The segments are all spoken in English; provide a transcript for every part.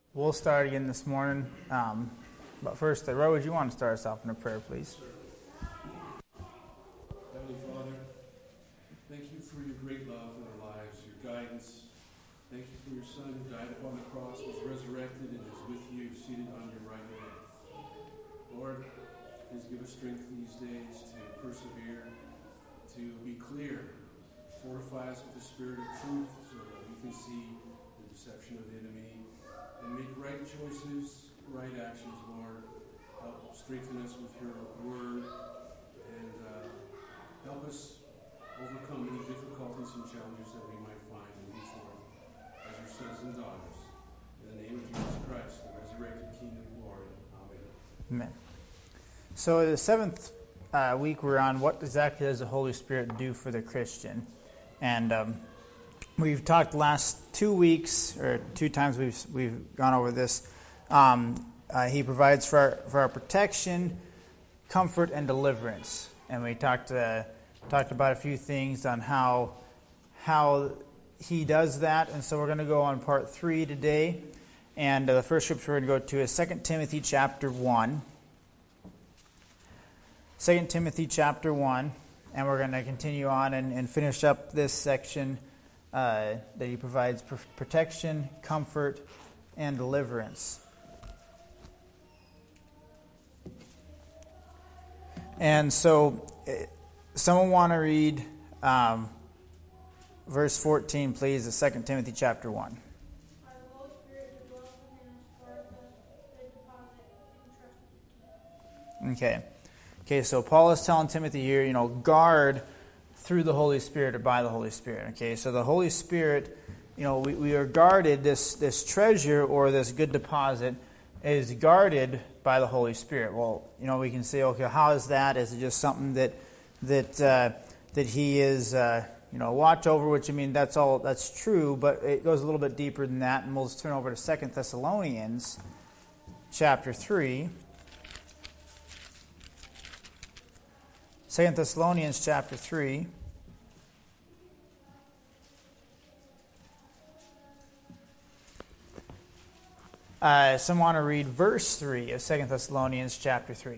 We'll start again this morning. But first, Roy, would you want to start us off in a prayer, please? Heavenly Father, thank you for your great love in our lives, your guidance. Thank you for your Son who died upon the cross, was resurrected, and is with you, seated on your right hand. Lord, please give us strength these days to persevere, to be clear. Fortify us with the spirit of truth so that we can see the deception of the enemy and make right choices, right actions, Lord. Help strengthen us with your word and help us overcome any difficulties and challenges that we might find and move forward as your sons and daughters. In the name of Jesus Christ, the resurrected King of glory. Amen. Amen. So the seventh week we're on, what exactly does the Holy Spirit do for the Christian? And we've talked the last 2 weeks, or 2 times we've gone over this. He provides for our protection, comfort, and deliverance. And we talked about a few things on how he does that. And so we're going to go on part 3 today. And the first scripture we're going to go to is 2 Timothy chapter 1. 2 Timothy chapter 1. And we're going to continue on and finish up this section that he provides protection, comfort, and deliverance. And so, someone want to read verse 14, please, of 2 Timothy chapter 1. Okay, so Paul is telling Timothy here, guard through the Holy Spirit or by the Holy Spirit. Okay, so the Holy Spirit, we are guarded, this treasure or this good deposit is guarded by the Holy Spirit. Well, we can say, okay, how is that? Is it just something that he is, watch over, which, that's true, but it goes a little bit deeper than that, and we'll just turn over to 2 Thessalonians chapter 3. 2 Thessalonians chapter 3. Someone want to read verse 3 of 2 Thessalonians chapter 3.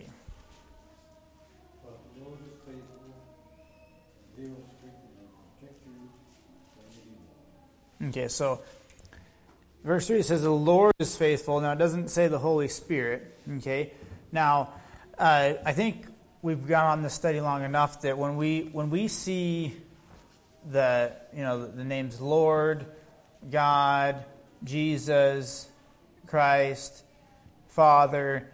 But the Lord is faithful. He will strengthen and protect you from evil. Okay, so verse 3 says the Lord is faithful. Now, it doesn't say the Holy Spirit. Okay, now, I think we've gone on this study long enough that when we see the names Lord, God, Jesus, Christ, Father,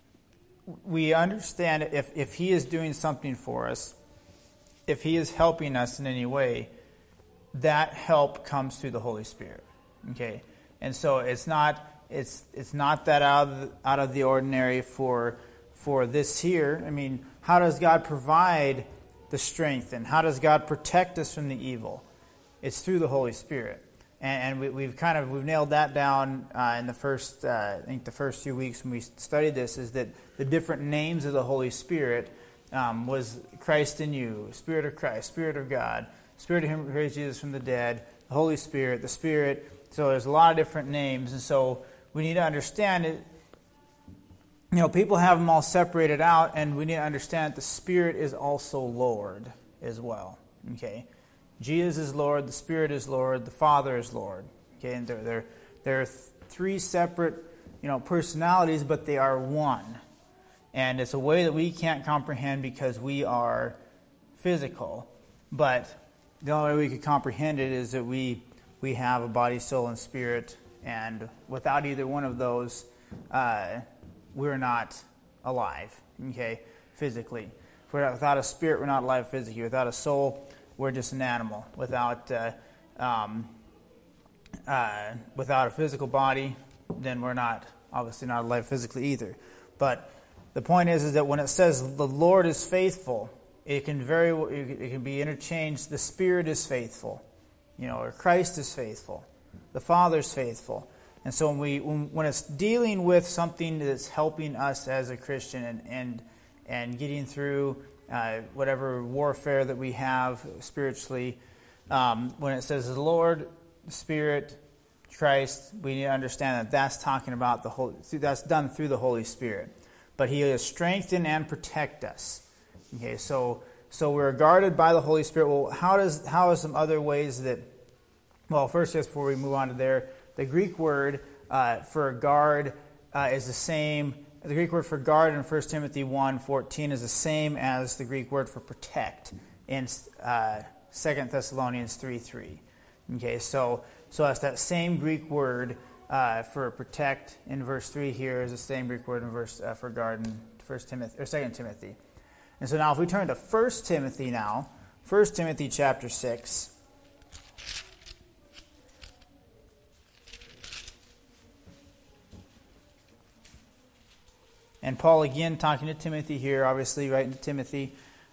we understand if He is doing something for us, if He is helping us in any way, that help comes through the Holy Spirit. Okay, and so it's not that out of the ordinary for this here. How does God provide the strength, and how does God protect us from the evil? It's through the Holy Spirit, and we've nailed that down in the first the first few weeks when we studied this. Is that the different names of the Holy Spirit was Christ in you, Spirit of Christ, Spirit of God, Spirit of Him who raised Jesus from the dead, the Holy Spirit, the Spirit. So there's a lot of different names, and so we need to understand it. People have them all separated out, and we need to understand that the Spirit is also Lord as well. Okay, Jesus is Lord, the Spirit is Lord, the Father is Lord. Okay, and they're 3 separate, personalities, but they are one, and it's a way that we can't comprehend because we are physical. But the only way we could comprehend it is that we have a body, soul, and spirit, and without either one of those, we're not alive, okay, physically. Without a spirit, we're not alive physically. Without a soul, we're just an animal. Without a physical body, then we're obviously not alive physically either. But the point is that when it says the Lord is faithful, it can be interchanged. The Spirit is faithful, or Christ is faithful, the Father is faithful. And so when it's dealing with something that's helping us as a Christian and getting through whatever warfare that we have spiritually, when it says the Lord, the Spirit, Christ, we need to understand that that's talking about that's done through the Holy Spirit. But he is strengthen and protect us. Okay, so we're guarded by the Holy Spirit. Well, how are some other ways that? Well, first, just before we move on to there, the Greek word for guard is the same. The Greek word for guard in 1 Timothy 1:14 is the same as the Greek word for protect in 2 Thessalonians 3:3. Okay, so that's that same Greek word for protect in verse 3 here is the same Greek word in verse for guard in 2 Timothy. And so now if we turn to 1 Timothy now, 1 Timothy chapter 6. And Paul again talking to Timothy here, obviously writing to Timothy.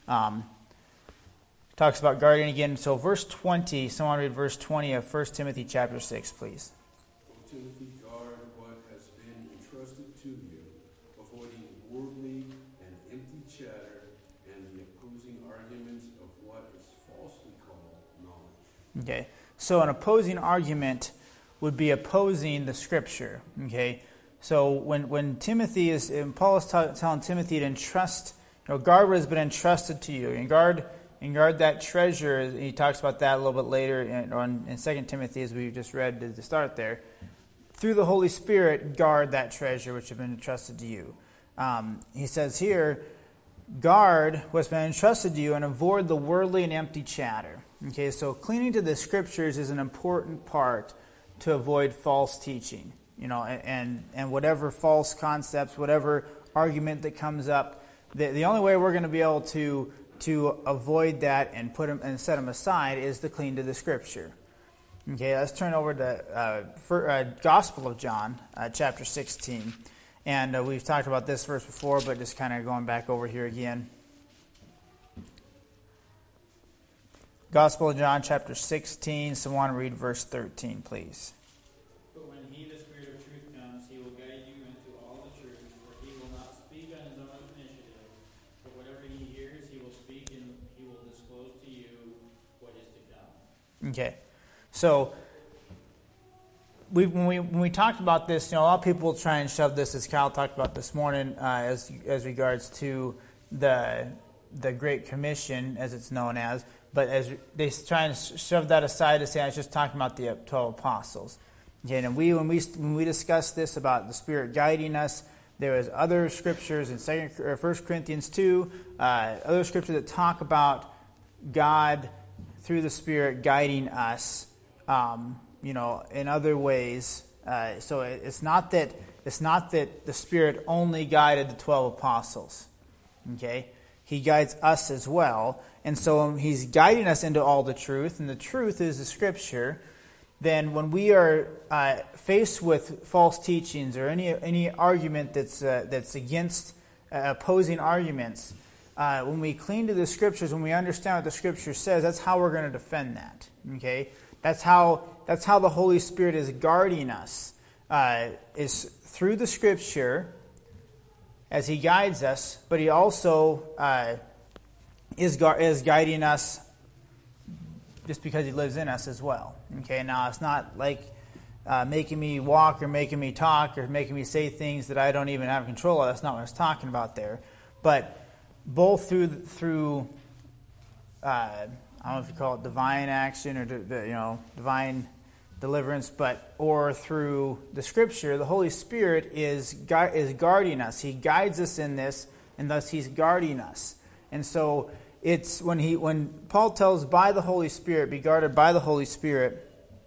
Talks about guarding again. So verse 20, someone read verse 20 of 1 Timothy chapter 6, please. O Timothy, guard what has been entrusted to you, avoiding worldly and empty chatter and the opposing arguments of what is falsely called knowledge. Okay, so an opposing argument would be opposing the Scripture. Okay, so when Timothy is, and Paul is telling Timothy to entrust, guard what has been entrusted to you, and guard that treasure. He talks about that a little bit later in 2 Timothy, as we just read at the start there. Through the Holy Spirit, guard that treasure which has been entrusted to you. He says here, guard what's been entrusted to you and avoid the worldly and empty chatter. Okay, so clinging to the Scriptures is an important part to avoid false teaching. And whatever false concepts, whatever argument that comes up, the only way we're going to be able to avoid that and put them and set them aside is to cling to the Scripture. Okay, let's turn over to Gospel of John, chapter 16. And we've talked about this verse before, but just kind of going back over here again. Gospel of John, chapter 16. Someone read verse 13, please. But when he, the Spirit of truth, comes, he will guide you into all the truth, for he will not speak on his own initiative, but whatever he hears, he will speak, and he will disclose to you what is to come. Okay, so when we talked about this, a lot of people try and shove this, as Kyle talked about this morning, as regards to the Great Commission, as it's known as, but as they try and shove that aside to say I was just talking about the 12 apostles. Okay, and when we discussed this about the Spirit guiding us, there is other scriptures in 1 Corinthians 2, other scriptures that talk about God through the Spirit guiding us, in other ways. So it's not that the Spirit only guided the 12 apostles. Okay, He guides us as well, and so He's guiding us into all the truth, and the truth is the Scripture. Then when we are faced with false teachings or any argument that's against opposing arguments, when we cling to the Scriptures, when we understand what the Scripture says, that's how we're going to defend that. Okay, that's how the Holy Spirit is guarding us, is through the Scripture as He guides us, but He also is guiding us just because He lives in us as well. Okay, now it's not like making me walk or making me talk or making me say things that I don't even have control of. That's not what I was talking about there. But both through I don't know if you call it divine action or divine deliverance, or through the Scripture, the Holy Spirit is guarding us. He guides us in this, and thus He's guarding us. And so it's when Paul tells by the Holy Spirit, be guarded by the Holy Spirit,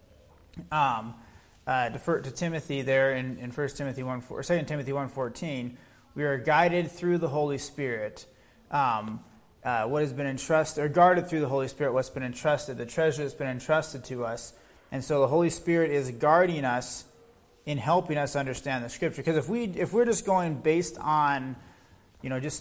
defer to Timothy there in 1 Timothy 1 or 2 Timothy 1:14, we are guided through the Holy Spirit. What has been entrusted, or guarded through the Holy Spirit, what's been entrusted, the treasure that's been entrusted to us. And so the Holy Spirit is guarding us in helping us understand the Scripture. Because if we're just going based on, just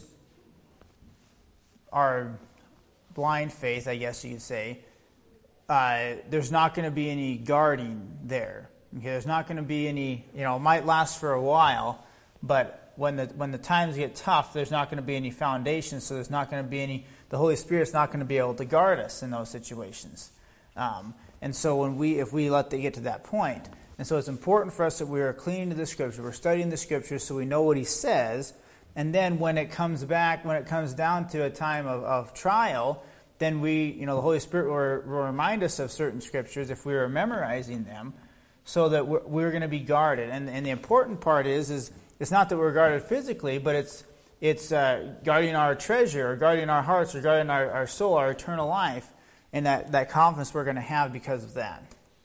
our blind faith, I guess you could say, there's not going to be any guarding there. Okay, there's not going to be any, it might last for a while, but when the times get tough, there's not going to be any foundation, so there's not going to be the Holy Spirit's not going to be able to guard us in those situations. And so if we let it get to that point, And so it's important for us that we are clinging to the Scripture. We're studying the Scripture so we know what he says. And then when it comes down to a time of trial, then the Holy Spirit will remind us of certain Scriptures if we are memorizing them, so that we're going to be guarded. And the important part is it's not that we're guarded physically, but it's guarding our treasure, or guarding our hearts, or guarding our soul, our eternal life, and that confidence we're going to have because of that.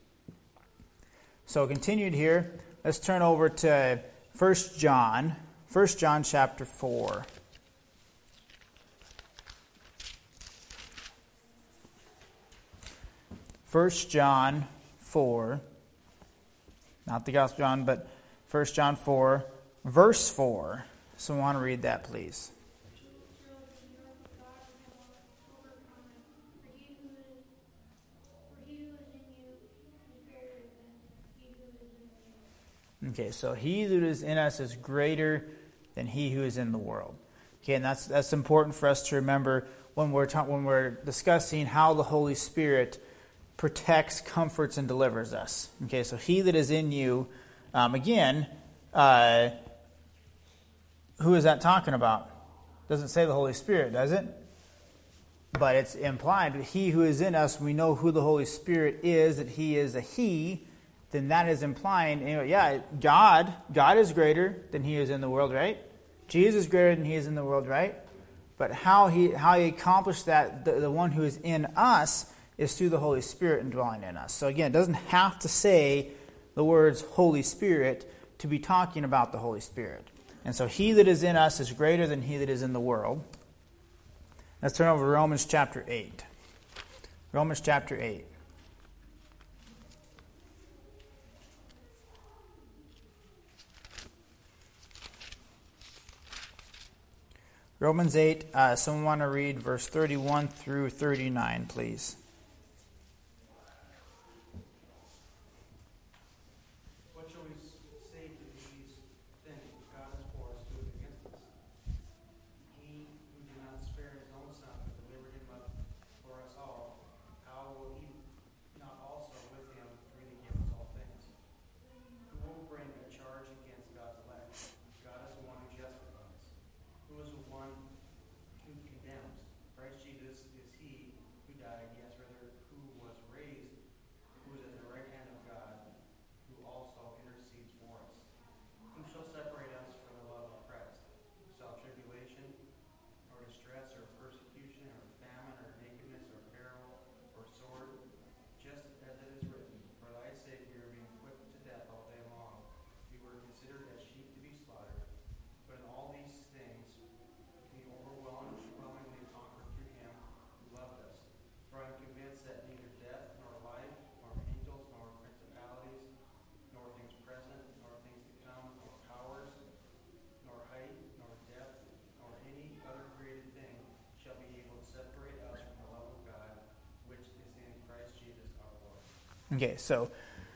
So continued here, let's turn over to 1 John chapter 4. 1 John 4, not the Gospel of John, but 1 John 4, verse 4. So I want to read that, please. Okay, so he that is in us is greater than he who is in the world. Okay, and that's important for us to remember when we're discussing how the Holy Spirit protects, comforts, and delivers us. Okay, so he that is in you, again, who is that talking about? Doesn't say the Holy Spirit, does it? But it's implied that he who is in us, we know who the Holy Spirit is, that he is a he. Then that is implying, God is greater than he is in the world, right? Jesus is greater than he is in the world, right? But how he accomplished that, the one who is in us, is through the Holy Spirit indwelling in us. So again, it doesn't have to say the words Holy Spirit to be talking about the Holy Spirit. And so he that is in us is greater than he that is in the world. Let's turn over to Romans chapter 8. Romans chapter 8. Romans 8, someone want to read verse 31 through 39, please. What shall we say to these things? God is for us, who is against us? He who did not spare his own son, but delivered him up for us all, how will he not also with him freely give us all things? Who will bring a charge against God's elect? God is the one who justifies. Who is the one who condemns? Christ Jesus is he who died, yes, rather, who was raised, who is at the right hand of God, who also intercedes for us. Who shall separate us from the love of Christ? Shall tribulation, or distress, or persecution, or famine, or nakedness, or peril, or sword? Just as it is written, for thy sake we are being put to death all day long. We were considered as sheep to be slaughtered. But in all these things we overwhelmingly conquered through him who loved us. For I am convinced that neither death, nor life, nor angels, nor principalities, nor things present, nor things to come, nor powers, nor height, nor depth, nor any other created thing shall be able to separate us from the love of God, which is in Christ Jesus our Lord. Okay, so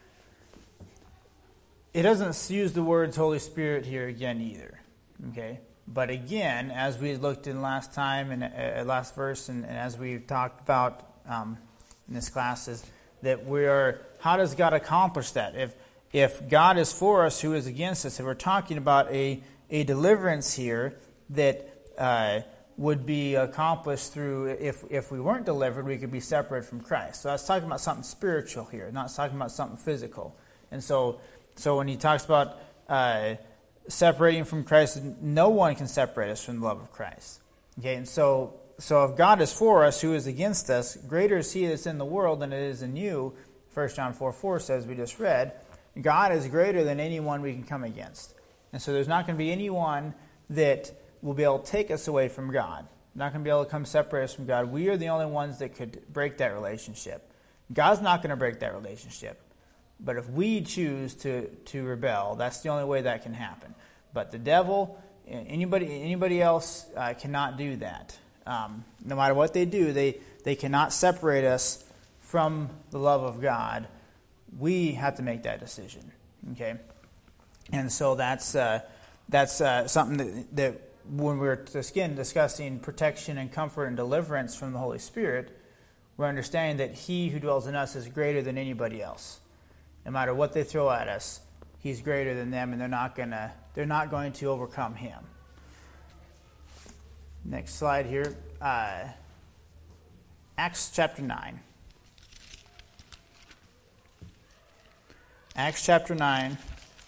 it doesn't use the words Holy Spirit here again either. Okay, but again, as we looked in last time and last verse, and as we've talked about in this class, is that how does God accomplish that? If God is for us, who is against us? If we're talking about a deliverance here that would be accomplished through, if we weren't delivered, we could be separated from Christ. So that's talking about something spiritual here, not talking about something physical. And so when he talks about separating from Christ, no one can separate us from the love of Christ. Okay, and so if God is for us, who is against us, greater is he that's in the world than it is in you. 1 John 4:4 says, we just read, God is greater than anyone we can come against. And so there's not going to be anyone that will be able to take us away from God. Not going to be able to come separate us from God. We are the only ones that could break that relationship. God's not going to break that relationship. But if we choose to rebel, that's the only way that can happen. But the devil, anybody else cannot do that. No matter what they do, they cannot separate us from the love of God. We have to make that decision. Okay, and so that's something that when we're discussing protection and comfort and deliverance from the Holy Spirit, we're understanding that he who dwells in us is greater than anybody else. no matter what they throw at us, he's greater than them, and they're not going to overcome him. Next slide here. Acts chapter 9. Acts chapter 9,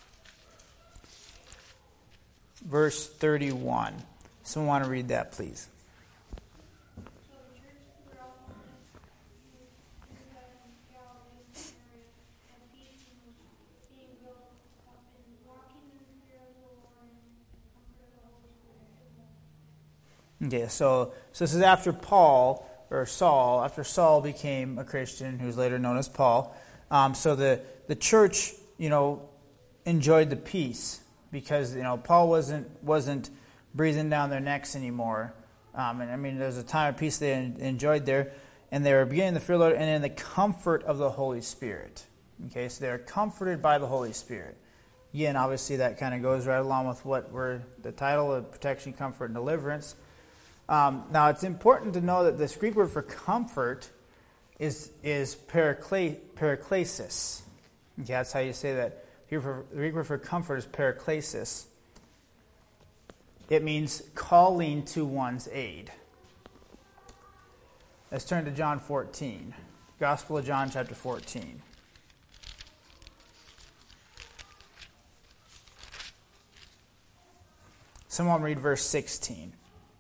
verse 31. Someone want to read that, please? Okay, so this is after after Saul became a Christian, who's later known as Paul. So the church, enjoyed the peace because Paul wasn't breathing down their necks anymore. There's a time of peace they enjoyed there, and they were beginning to feel it, and in the comfort of the Holy Spirit. Okay, so they're comforted by the Holy Spirit. Again, obviously that kind of goes right along with what we're the title of protection, comfort, and deliverance. Now, it's important to know that this Greek word for comfort is paraklesis. Okay, that's how you say that. The Greek word for comfort is paraklesis. It means calling to one's aid. Let's turn to John 14. Gospel of John, chapter 14. Someone read verse 16.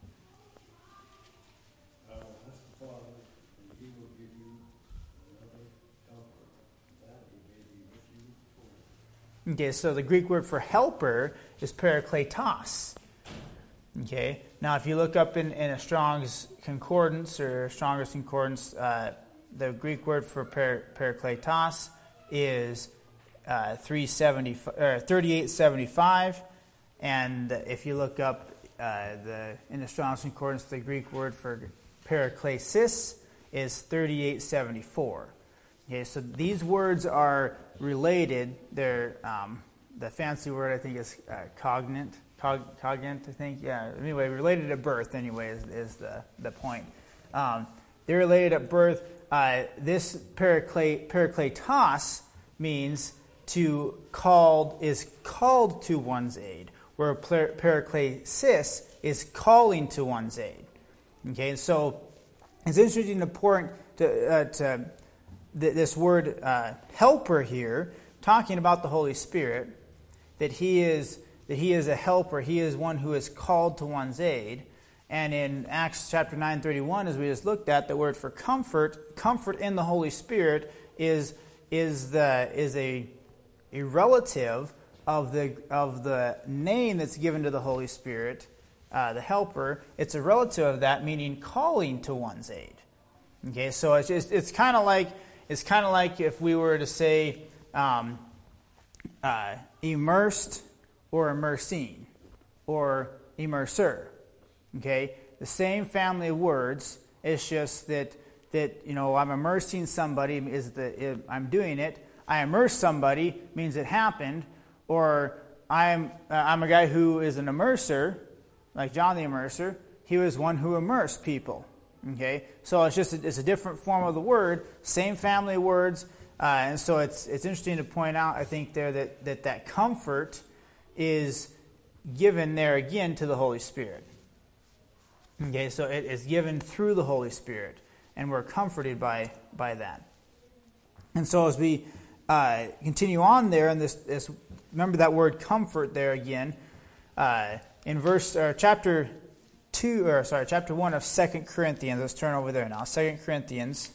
Okay, so the Greek word for helper is parakletos. Okay, now if you look up in a Strong's Concordance or Strongest Concordance, the Greek word for parakletos is 3875, and if you look up in the Strong's Concordance, the Greek word for paraklesis is 3874. Okay, so these words are related. They're the fancy word I think is cognate. Cognate, I think. Yeah. Anyway, related at birth. Anyway, is the point. They're related at birth. This parakletos means called to one's aid, where paraklesis is calling to one's aid. Okay, so it's interesting and important to this word helper here, talking about the Holy Spirit, that he is a helper. He is one who is called to one's aid. And in Acts chapter 9:31, as we just looked at, the word for comfort in the Holy Spirit is a relative of the name that's given to the Holy Spirit, the helper. It's a relative of that, meaning calling to one's aid. Okay, so it's kind of like if we were to say immersed or immersing or immerser. Okay, the same family of words. It's just that I'm immersing somebody I'm doing it. I immerse somebody means it happened, or I'm a guy who is an immerser, like John the Immerser. He was one who immersed people. Okay, so it's a different form of the word, same family of words, and so it's interesting to point out, I think, there that comfort is given there again to the Holy Spirit. Okay, so it is given through the Holy Spirit, and we're comforted by that. And so as we continue on there, and this remember that word comfort there again in chapter 1 of 2 Corinthians. Let's turn over there now. 2 Corinthians.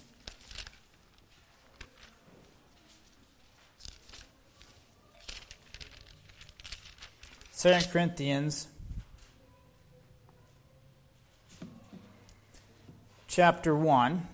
Chapter 1.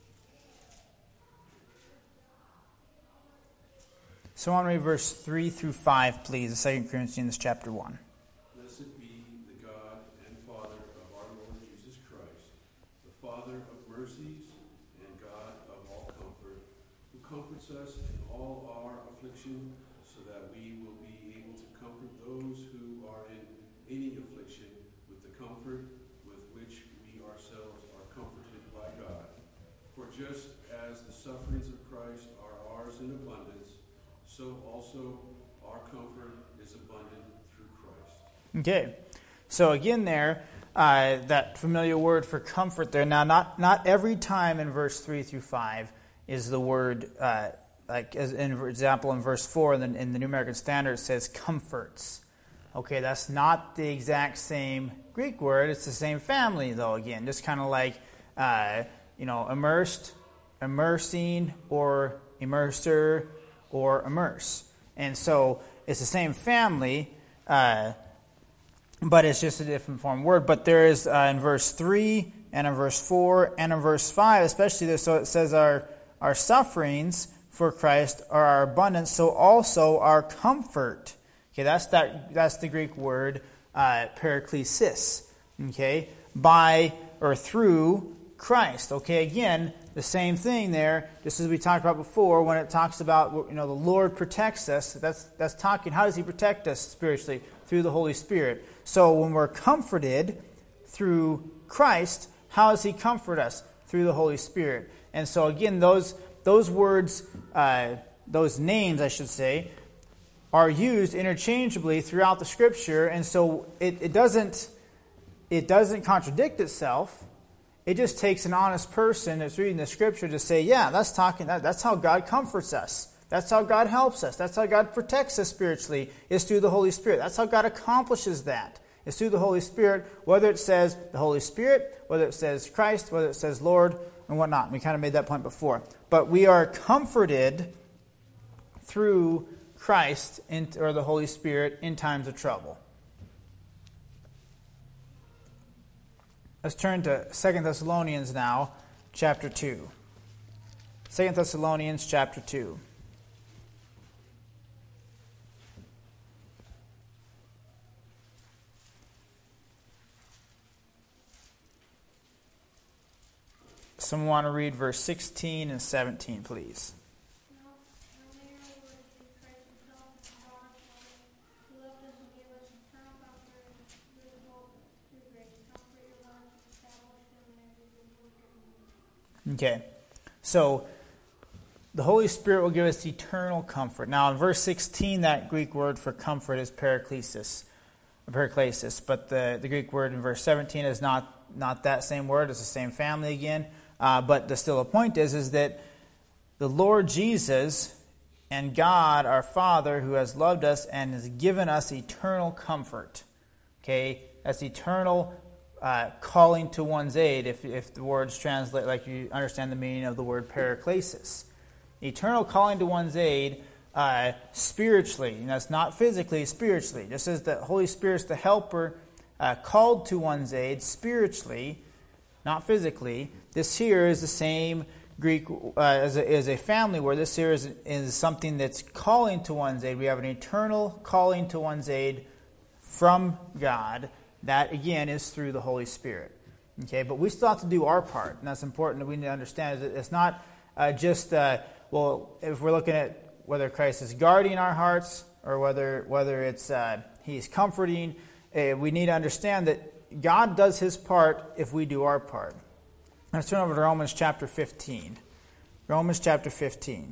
So I want to read verse 3 through 5, please. 2 Corinthians chapter 1. Blessed be the God and Father of our Lord Jesus Christ, the Father of mercies and God of all comfort, who comforts us in all our affliction, so that we will be able to comfort those who are in any affliction with the comfort with which we ourselves are comforted by God. For just as the sufferings of Christ are ours in abundance, so also our comfort is abundant through Christ. Okay, so again there, that familiar word for comfort there. Now, not every time in verse 3 through 5 is the word, like as in example in verse 4 in the New American Standard it says comforts. Okay, that's not the exact same Greek word. It's the same family though, again, just kind of like, immersed, immersing, or immerser, or immerse. And so it's the same family, but it's just a different form word. But there is in verse 3 and in verse 4 and in verse 5, especially there, so it says our sufferings for Christ are our abundance, so also our comfort. Okay, that's the Greek word paraklesis. Okay, by or through Christ. Okay, again, the same thing there, just as we talked about before, when it talks about, the Lord protects us, that's talking, how does He protect us spiritually? Through the Holy Spirit. So when we're comforted through Christ, how does He comfort us? Through the Holy Spirit. And so again, those words, those names, I should say, are used interchangeably throughout the Scripture, and so it doesn't contradict itself. It just takes an honest person that's reading the Scripture to say, yeah, that's how God comforts us. That's how God helps us. That's how God protects us spiritually, is through the Holy Spirit. That's how God accomplishes that, is through the Holy Spirit, whether it says the Holy Spirit, whether it says Christ, whether it says Lord, and whatnot. We kind of made that point before. But we are comforted through Christ or the Holy Spirit in times of trouble. Let's turn to 2 Thessalonians now, chapter 2. 2 Thessalonians chapter 2. Someone want to read verse 16 and 17, please. Okay, so the Holy Spirit will give us eternal comfort. Now in verse 16, that Greek word for comfort is paraklesis, but the Greek word in verse 17 is not that same word. It's the same family again. But the point is that the Lord Jesus and God, our Father, who has loved us and has given us eternal comfort. Okay, that's eternal calling to one's aid, if the words translate like you understand the meaning of the word paraklesis. Eternal calling to one's aid spiritually, and that's not physically, spiritually. Just as the Holy Spirit's the helper called to one's aid spiritually, not physically. This here is the same Greek as a family word. This here is something that's calling to one's aid. We have an eternal calling to one's aid from God. That, again, is through the Holy Spirit. Okay, but we still have to do our part, and that's important that we need to understand. It's not just, if we're looking at whether Christ is guarding our hearts or whether it's He's comforting, we need to understand that God does His part if we do our part. Let's turn over to Romans chapter 15. Romans chapter 15.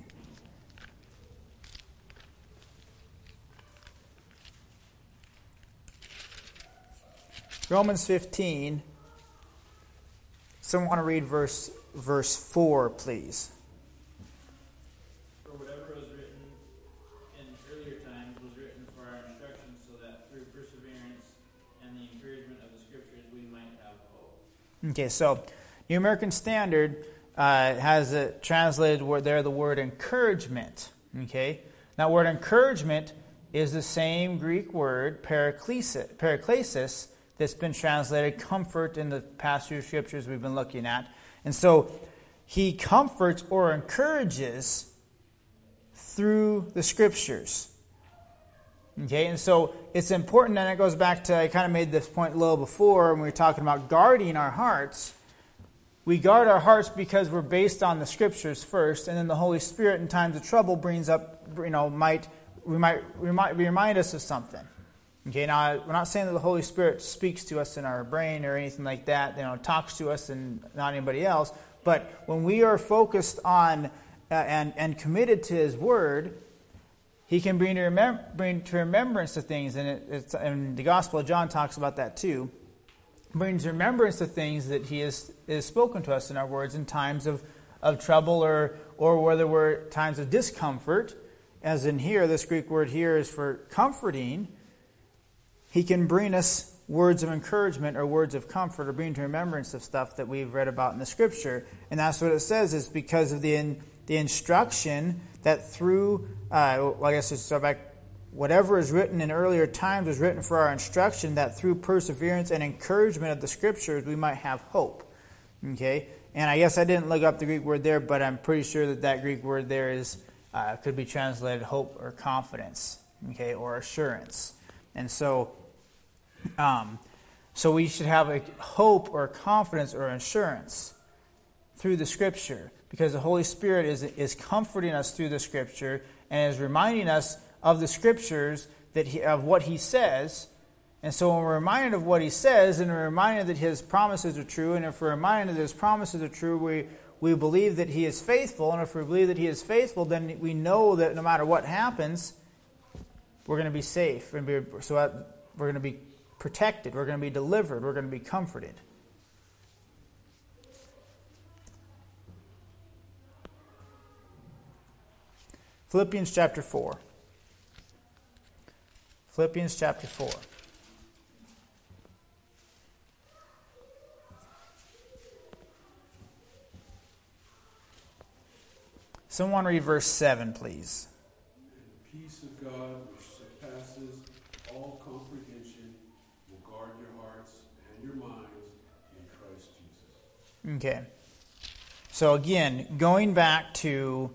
Romans 15. Someone want to read verse 4, please. For whatever was written in earlier times was written for our instruction, so that through perseverance and the encouragement of the Scriptures we might have hope. Okay, so New American Standard has it translated there the word encouragement. Okay, that word encouragement is the same Greek word paraklesis that's been translated comfort in the past few scriptures we've been looking at. And so He comforts or encourages through the Scriptures. Okay, and so it's important, and it goes back to, I kind of made this point a little before when we were talking about guarding our hearts. We guard our hearts because we're based on the Scriptures first, and then the Holy Spirit in times of trouble brings up, might remind us of something. Okay, now we're not saying that the Holy Spirit speaks to us in our brain or anything like that, talks to us and not anybody else. But when we are focused on and committed to His Word, He can bring to remembrance the things, and the Gospel of John talks about that too. Bring to remembrance the things that He has spoken to us in our words in times of trouble or whether we're times of discomfort. As in here, this Greek word here is for comforting. He can bring us words of encouragement or words of comfort or bring to remembrance of stuff that we've read about in the Scripture. And that's what it says, is because of the instruction that through, I guess let's start back, whatever is written in earlier times was written for our instruction, that through perseverance and encouragement of the Scriptures we might have hope. Okay? And I guess I didn't look up the Greek word there, but I'm pretty sure that Greek word there is could be translated hope or confidence, okay, or assurance. And so we should have a hope or confidence or assurance through the Scripture, because the Holy Spirit is comforting us through the Scripture and is reminding us of the Scriptures of what He says. And so when we're reminded of what He says, and we're reminded that His promises are true, and if we're reminded that His promises are true, we believe that He is faithful. And if we believe that He is faithful, then we know that no matter what happens, we're going to be safe. We're going to be protected. We're going to be delivered. We're going to be comforted. Philippians chapter 4. Philippians chapter 4. Someone read verse 7, please. And the peace of God, which surpasses all comprehension, will guard your hearts and your minds in Christ Jesus. Okay. So again, going back to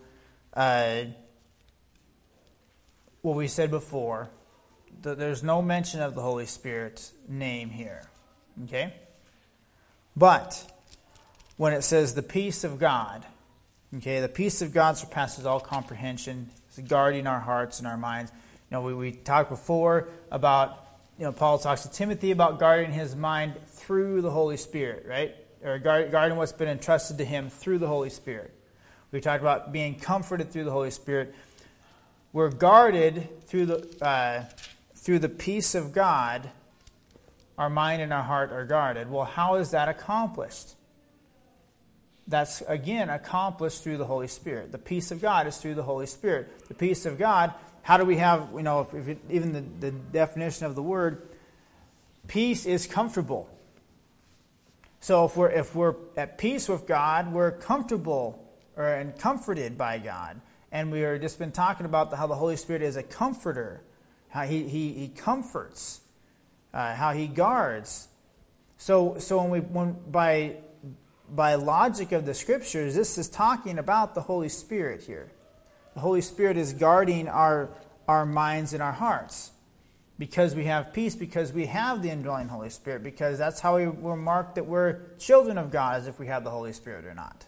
what we said before, there's no mention of the Holy Spirit's name here. Okay? But when it says the peace of God, okay, the peace of God surpasses all comprehension. It's guarding our hearts and our minds. You know, we talked before about, Paul talks to Timothy about guarding his mind through the Holy Spirit, right? Or guarding what's been entrusted to him through the Holy Spirit. We talked about being comforted through the Holy Spirit. We're guarded through the peace of God. Our mind and our heart are guarded. Well, how is that accomplished? That's, again, accomplished through the Holy Spirit. The peace of God is through the Holy Spirit. The peace of God, how do we have, even the definition of the word, peace is comfortable. So if we're at peace with God, we're comfortable and comforted by God. And we are just been talking about how the Holy Spirit is a comforter, how He comforts, how He guards. So when by logic of the Scriptures, this is talking about the Holy Spirit here. The Holy Spirit is guarding our minds and our hearts because we have peace, because we have the indwelling Holy Spirit, because that's how we're marked that we're children of God, as if we have the Holy Spirit or not.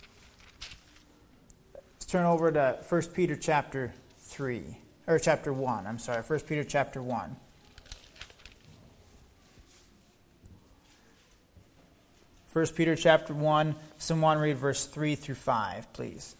Let's turn over to 1 Peter chapter 1. 1 Peter chapter 1. 1 Peter chapter 1, someone read verse 3 through 5, please.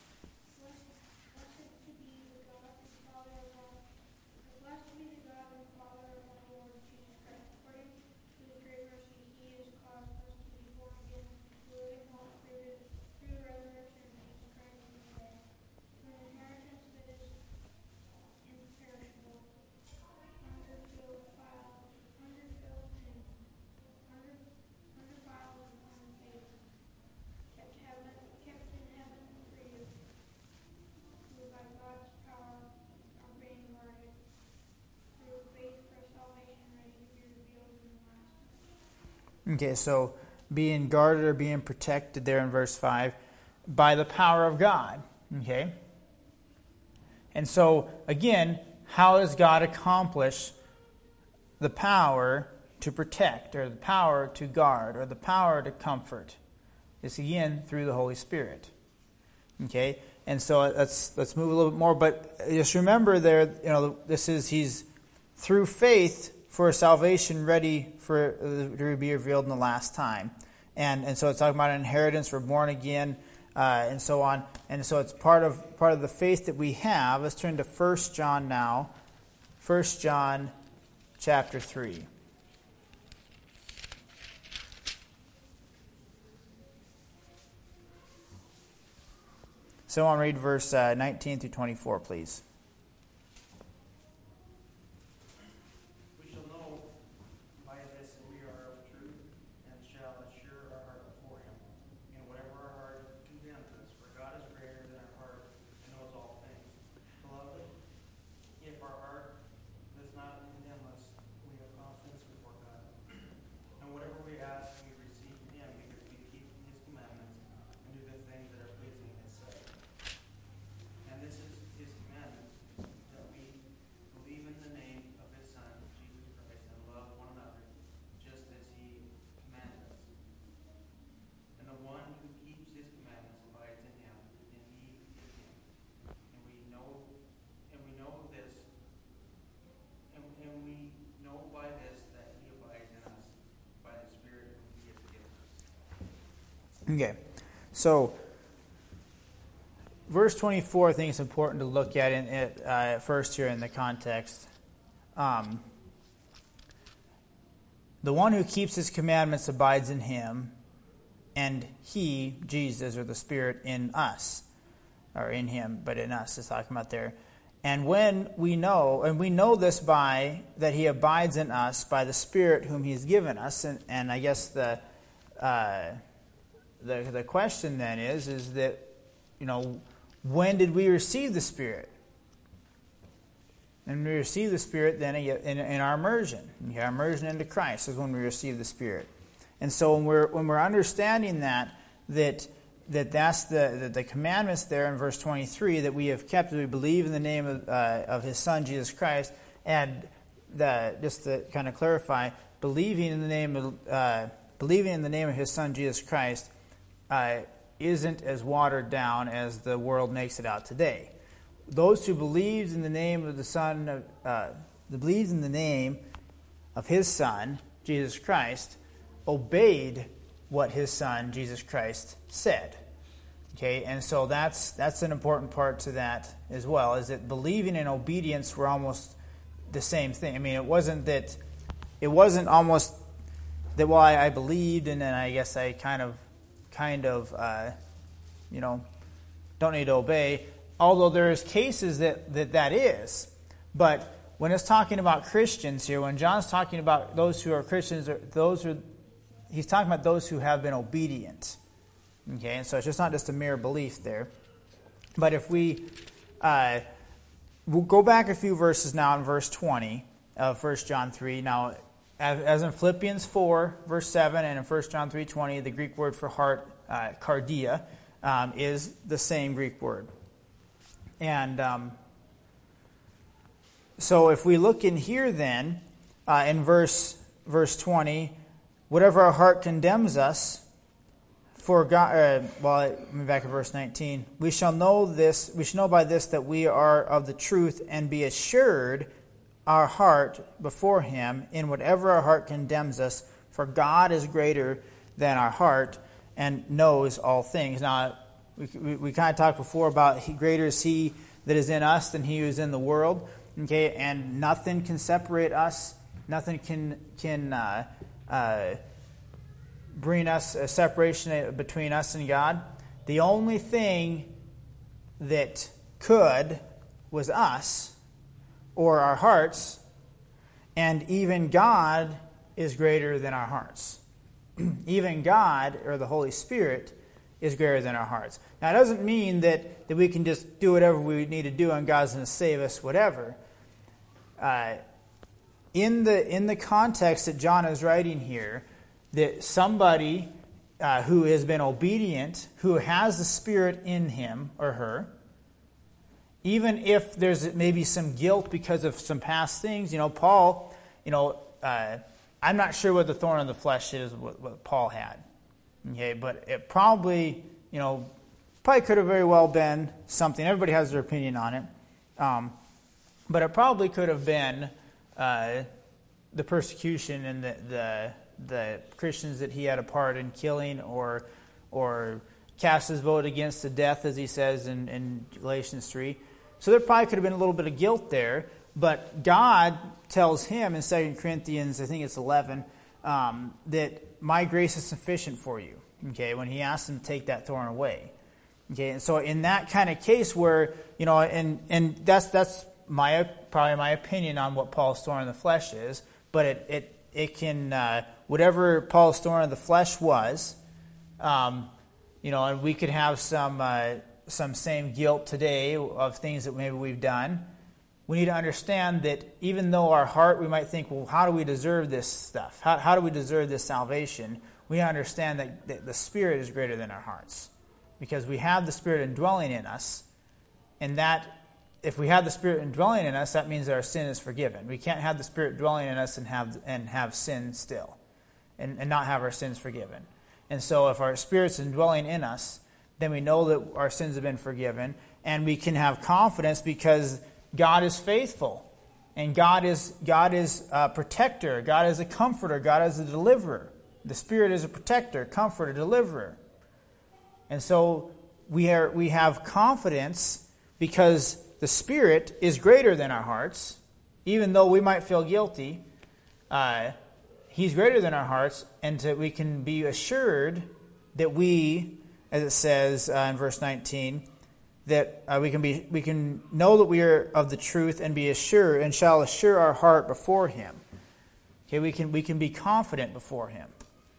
Okay, so being guarded or being protected there in verse 5 by the power of God. Okay? And so, again, how does God accomplish the power to protect, or the power to guard, or the power to comfort? It's again through the Holy Spirit. Okay? And so let's move a little bit more, but just remember there, He's through faith for salvation ready to be revealed in the last time. And so it's talking about an inheritance. We're born again. and so on. And so it's part of the faith that we have. Let's turn to 1 John now. 1 John chapter 3. So I'll read verse 19 through 24, please. We shall know by this that we are of truth, and shall assure our heart before him. And whatever our heart condemns us, for God is greater than our heart, and knows all things. Beloved, if our heart does not condemn us, we have confidence before God. And whatever we ask, we receive from him, because we keep his commandments, and do the things that are pleasing in his sight. And this is his commandment, that we believe in the name of his Son, Jesus Christ, and love one another, just as he commanded us. And the one who keeps his commandments abides in him, and he in him. And we know this, and we know by this that he abides in us, by the Spirit whom he has given us. Okay, so verse 24, I think it's important to look at it first here in the context. The one who keeps his commandments abides in him, and he, Jesus, or the Spirit, in us. Or in him, but in us is talking about there. And when we know this by, that he abides in us by the Spirit whom he's given us. And I guess the question then is that, when did we receive the Spirit? And we receive the Spirit then in our immersion. Our immersion into Christ is when we receive the Spirit. And so when we're understanding that's the commandments there in verse 23 that we have kept, we believe in the name of his Son Jesus Christ, and just to kind of clarify, believing in the name of his Son Jesus Christ isn't as watered down as the world makes it out today. Those who believed in the name of the Son, believed in the name of his Son Jesus Christ, obeyed what his Son Jesus Christ said. Okay, and so that's an important part to that as well, is that believing and obedience were almost the same thing. I mean, it wasn't almost that, well, I believed and then I guess I kind of don't need to obey, although there's cases that is. But when it's talking about Christians here, when John's talking about those who are Christians, he's talking about those who have been obedient. Okay, and so it's not just a mere belief there. But if we'll go back a few verses now in verse 20 of 1 John 3. Now, as in Philippians 4, verse 7, and in 1 John 3:20, the Greek word for heart, cardia, is the same Greek word. And so if we look in here then, in verse 20, whatever our heart condemns us, for God, let me back to verse 19. We shall know by this that we are of the truth, and be assured our heart before him in whatever our heart condemns us, for God is greater than our heart and knows all things. Now, we kind of talked before about greater is he that is in us than he who is in the world. Okay, and nothing can separate us. Nothing can bring us a separation between us and God. The only thing that could was us or our hearts, and even God is greater than our hearts. Even God, or the Holy Spirit, is greater than our hearts. Now, it doesn't mean that we can just do whatever we need to do and God's going to save us, whatever. In the context that John is writing here, that somebody who has been obedient, who has the Spirit in him or her, even if there's maybe some guilt because of some past things, Paul, I'm not sure what the thorn in the flesh is, what Paul had. Okay, but it probably could have very well been something. Everybody has their opinion on it. But it probably could have been the persecution and the Christians that he had a part in killing, or cast his vote against the death, as he says in Galatians 3. So there probably could have been a little bit of guilt there, but God tells him in 2 Corinthians, I think it's 11, that my grace is sufficient for you, okay, when he asks him to take that thorn away. Okay, and so in that kind of case where, and that's probably my opinion on what Paul's thorn in the flesh is, but it can, whatever Paul's thorn in the flesh was, and we could have some same guilt today of things that maybe we've done. We need to understand that even though our heart, we might think, well, how do we deserve this stuff? How do we deserve this salvation? We understand that the Spirit is greater than our hearts, because we have the Spirit indwelling in us, and that if we have the Spirit indwelling in us, that means that our sin is forgiven. We can't have the Spirit dwelling in us and have sin still, and not have our sins forgiven. And so if our Spirit's indwelling in us, then we know that our sins have been forgiven, and we can have confidence because God is faithful, and God is a protector, God is a comforter, God is a deliverer. The Spirit is a protector, comforter, deliverer. And so we have confidence because the Spirit is greater than our hearts, even though we might feel guilty. He's greater than our hearts, and we can be assured that we, as it says in verse 19, that we can know that we are of the truth and be assured and shall assure our heart before Him. Okay, we can be confident before Him.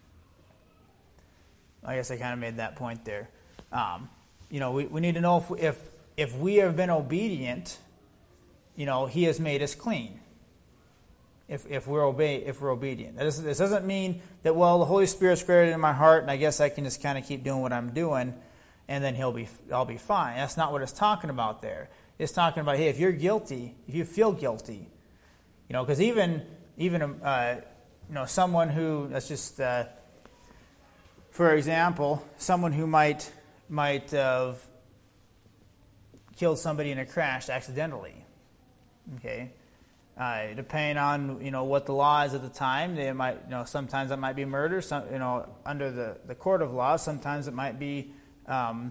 I guess I kind of made that point there. We need to know if we have been obedient, He has made us clean. If we're obedient. This doesn't mean that, well, the Holy Spirit's greater in my heart, and I guess I can just kind of keep doing what I'm doing, and then I'll be fine. That's not what it's talking about there. It's talking about, hey, if you're guilty, if you feel guilty, because even someone who, let's just, for example, someone who might have killed somebody in a crash accidentally, okay. Depending on what the law is at the time, they might sometimes it might be murder. Some under the court of law, sometimes it might be an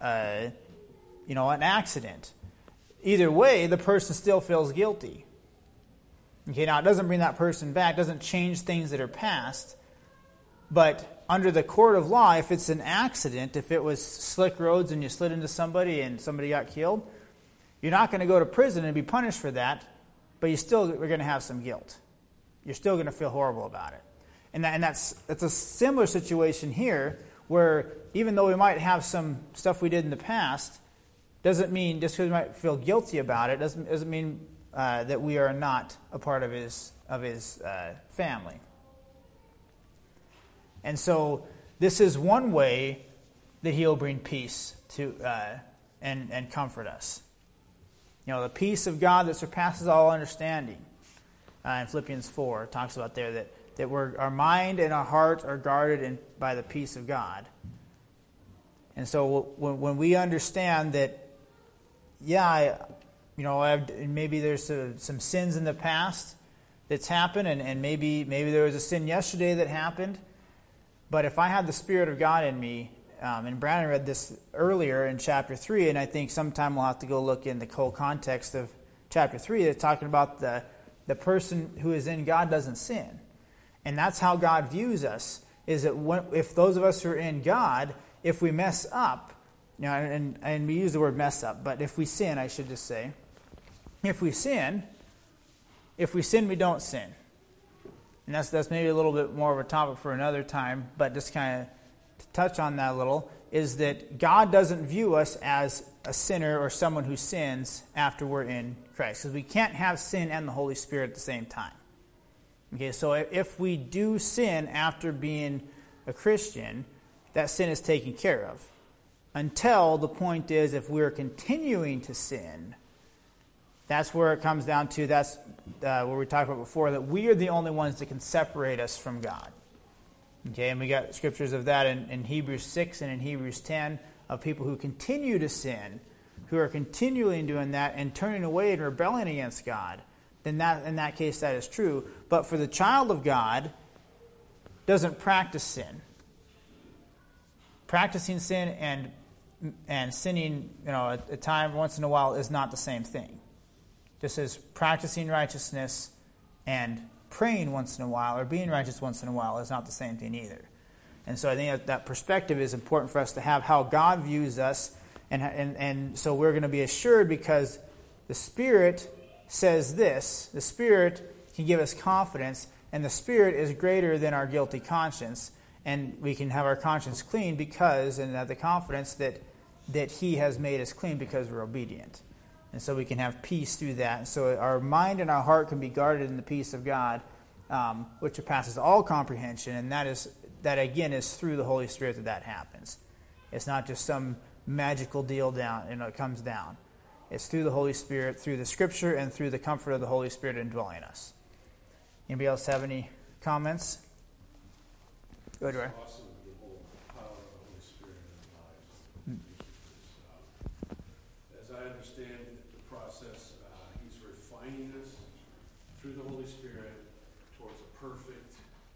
accident. Either way, the person still feels guilty. Okay, now it doesn't bring that person back, doesn't change things that are past. But under the court of law, if it's an accident, if it was slick roads and you slid into somebody and somebody got killed, you're not going to go to prison and be punished for that. But you still are going to have some guilt. You're still going to feel horrible about it. And that's a similar situation here, where even though we might have some stuff we did in the past, doesn't mean, just because we might feel guilty about it, doesn't mean that we are not a part of his family. And so this is one way that He'll bring peace to and comfort us. The peace of God that surpasses all understanding. In Philippians 4, it talks about there that our mind and our heart are guarded by the peace of God. And so when we understand that, maybe there's some sins in the past that's happened, and maybe there was a sin yesterday that happened, but if I have the Spirit of God in me, and Brandon read this earlier in chapter 3, and I think sometime we'll have to go look in the whole context of chapter 3. It's talking about the person who is in God doesn't sin. And that's how God views us, is that if those of us who are in God, if we mess up, and we use the word mess up, but if we sin, I should just say, if we sin, we don't sin. And that's maybe a little bit more of a topic for another time, but just kind of to touch on that a little, is that God doesn't view us as a sinner or someone who sins after we're in Christ. Because we can't have sin and the Holy Spirit at the same time. Okay, so if we do sin after being a Christian, that sin is taken care of. Until the point is, if we're continuing to sin, that's where it comes down to, that's where we talked about before, that we are the only ones that can separate us from God. Okay, and we got scriptures of that in Hebrews 6 and in Hebrews 10 of people who continue to sin, who are continually doing that and turning away and rebelling against God. Then in that case, that is true. But for the child of God, doesn't practice sin. practicing sin and sinning, at a time once in a while is not the same thing. Just as practicing righteousness and praying once in a while or being righteous once in a while is not the same thing either. And so I think that perspective is important for us to have, how God views us. And so we're going to be assured because the Spirit says this. The Spirit can give us confidence, and the Spirit is greater than our guilty conscience. And we can have our conscience clean because, and have the confidence that He has made us clean because we're obedient. And so we can have peace through that. And so our mind and our heart can be guarded in the peace of God, which surpasses all comprehension. And that again is through the Holy Spirit that happens. It's not just some magical deal down, it comes down. It's through the Holy Spirit, through the Scripture, and through the comfort of the Holy Spirit indwelling us. Anybody else have any comments? Go ahead, Ray. Awesome, the whole power of the Holy Spirit in our lives. As I understand the process, He's refining us through the Holy Spirit towards a perfect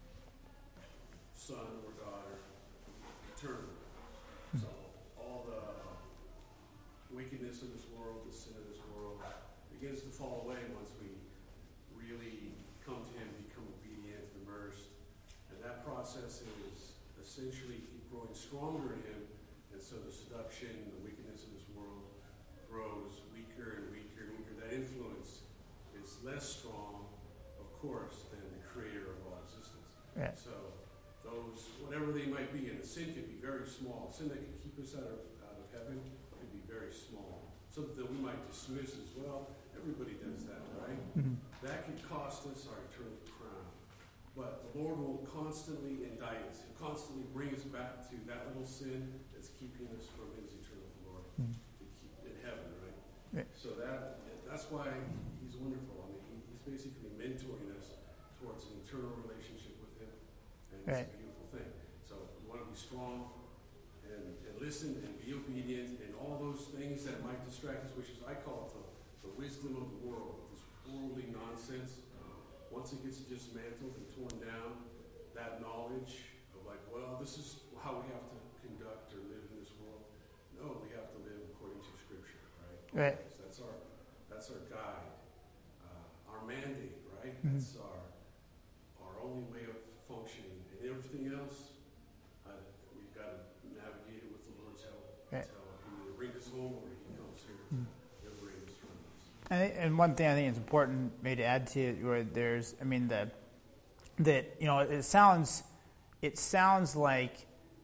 son or daughter, eternally. So all the wickedness of this world, the sin of this world, begins to fall away once we really come to Him, become obedient, immersed. And that process is essentially growing stronger in Him, and so the seduction, the wickedness of this world grows weaker and weaker and weaker. That influence is less strong, of course, than the Creator of all existence. Yeah. So those, whatever they might be, and the sin can be very small. Sin that can keep us out of heaven can be very small. Something that we might dismiss as well. Everybody does that, right? Mm-hmm. That can cost us our eternal crown. But the Lord will constantly indict us. He'll constantly bring us back to that little sin that's keeping us from His eternal glory. Mm-hmm. To keep in heaven, right? Yeah. So that's why He's wonderful. I mean, He's basically mentoring us towards an eternal relationship with Him. And it's Right. a beautiful thing. So we want to be strong and listen and be obedient and all those things that might distract us, which is, I call it the wisdom of the world, this worldly nonsense. Once it gets dismantled and torn down, that knowledge of like, well, this is how we have to conduct or live in this world. No, we have to live according to Scripture, right? Right. That's our guide, our mandate, right? Mm-hmm. That's our only way of functioning, and everything else, we've got to navigate it with the Lord's help. Right. So He either brings us home or He comes here to liberate us from this. And one thing I think is important maybe to add to it, where there's, I mean, that it sounds like,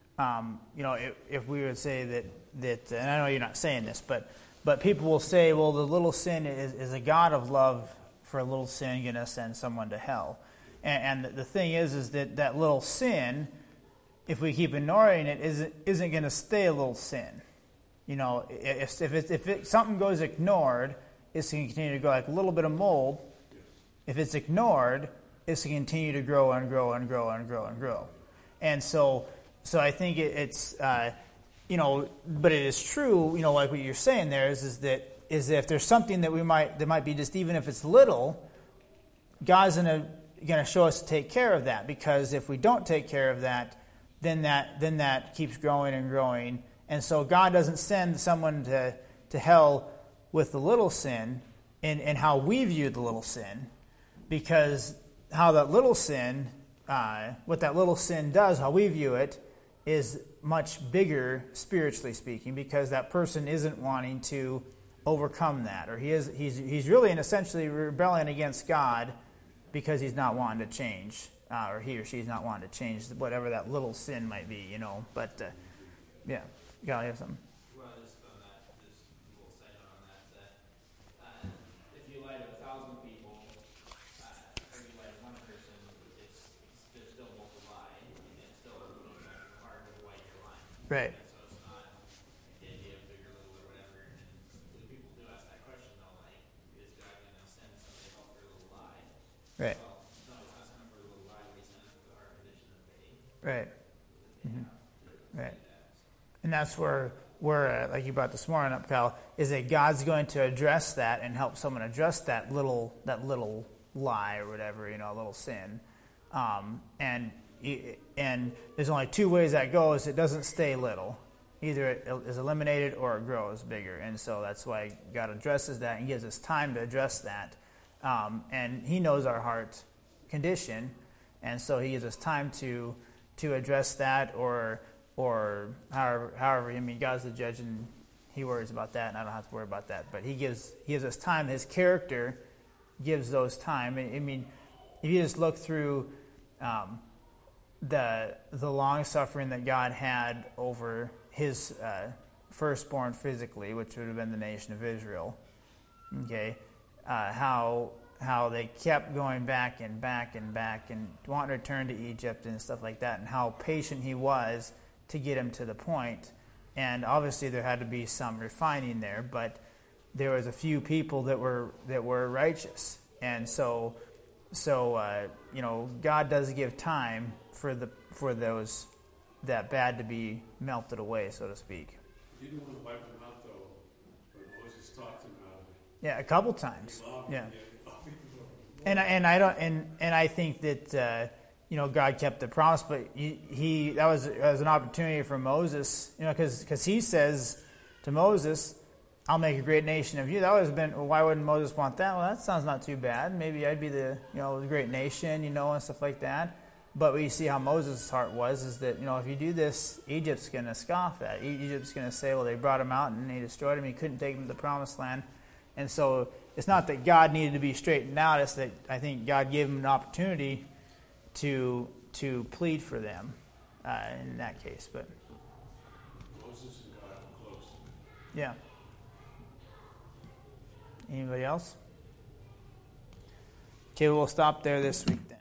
if we would say that, and I know you're not saying this, but people will say, well, the little sin is a God of love for a little sin going to send someone to hell. And the thing is that little sin, if we keep ignoring it, isn't going to stay a little sin. If something goes ignored, it's going to continue to grow like a little bit of mold. If it's ignored, it's going to continue to grow and grow and grow and grow and grow. And so I think it's but it is true. Like what you're saying there is that if there's something that might be just, even if it's little, God's going to show us to take care of that, because if we don't take care of that, then that keeps growing and growing. And so God doesn't send someone to hell with the little sin in how we view the little sin, because how that little sin, what that little sin does, how we view it, is much bigger spiritually speaking, because that person isn't wanting to overcome that, or he's really essentially rebelling against God because he's not wanting to change, or he or she's not wanting to change whatever that little sin might be, But yeah, you gotta have something. Well, just on that, just a little side note on that, if you lie to 1,000 people, or you lie to one person, there's still multiple lie, and it's still hard to why you're lying. Right. And so it's not the idea of big or little or whatever. And people do ask that question though, like, is God going to send somebody to help for a little lie? Right. Well, no, it's not sending for a little lie, but he's sending for the hard condition that they Right. Mm-hmm. have. Right. And that's where like you brought this morning up, Kyle, is that God's going to address that and help someone address that little lie or whatever, a little sin. And and there's only two ways that goes. It doesn't stay little. Either it is eliminated or it grows bigger. And so that's why God addresses that and gives us time to address that. And he knows our heart condition, and so he gives us time to address that or however. I mean, God's the judge, and he worries about that, and I don't have to worry about that. But he gives us time. His character gives those time. I mean, if you just look through the long suffering that God had over his firstborn physically, which would have been the nation of Israel, okay, how they kept going back and back and back and wanting to return to Egypt and stuff like that, and how patient he was to get him to the point. And obviously there had to be some refining there, but there was a few people that were righteous, and so God does give time for those that bad to be melted away, so to speak. He didn't want to wipe them out, though, but Moses talked him out of it. Yeah, a couple times. Yeah. Yeah. And I think that God kept the promise, but that was an opportunity for Moses, because he says to Moses, "I'll make a great nation of you." That would have been, well, why wouldn't Moses want that? Well, that sounds not too bad. Maybe I'd be the great nation, and stuff like that. But we see how Moses' heart was, is that, if you do this, Egypt's going to scoff at it. Egypt's going to say, well, they brought him out and they destroyed him. He couldn't take him to the promised land. And so it's not that God needed to be straightened out. It's that I think God gave him an opportunity to plead for them in that case. But Moses and God were close. yeah. Anybody else? Okay, we'll stop there this week then.